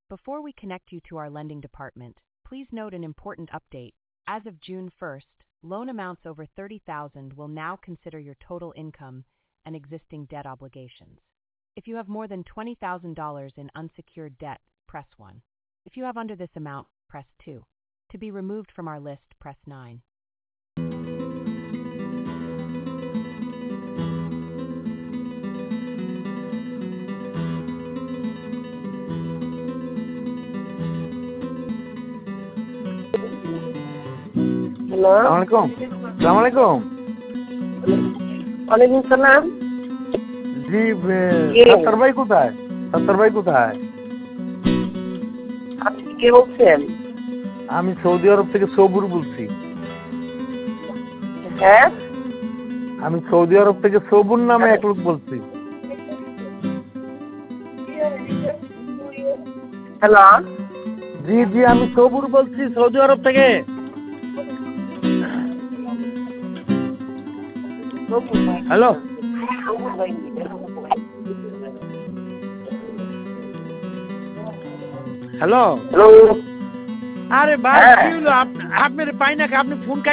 Before we connect you to our lending department, please note an important update. As of June 1st, loan amounts over $30,000 will now consider your total income and existing debt obligations. If you have more than $20,000 in unsecured debt, press 1. If you have under this amount, press 2. To be removed from our list, press 9. Hello, আসসালামু আলাইকুম। ওয়ালাইকুম সালাম। জি, সত্তর ভাই কোথায়? আপনি কে বলছেন? আমি সৌদি আরব থেকে সবুর বলছি। হ্যাঁ, আমি সৌদি আরব থেকে সবুর নামে এক লোক বলছি। হ্যালো, জি জি, আমি সবুর বলছি সৌদি আরব থেকে। Hello hello, hello. আরে ভাই হ্যাঁ। কি হলো? আপনার পাই না, আপনি ফোন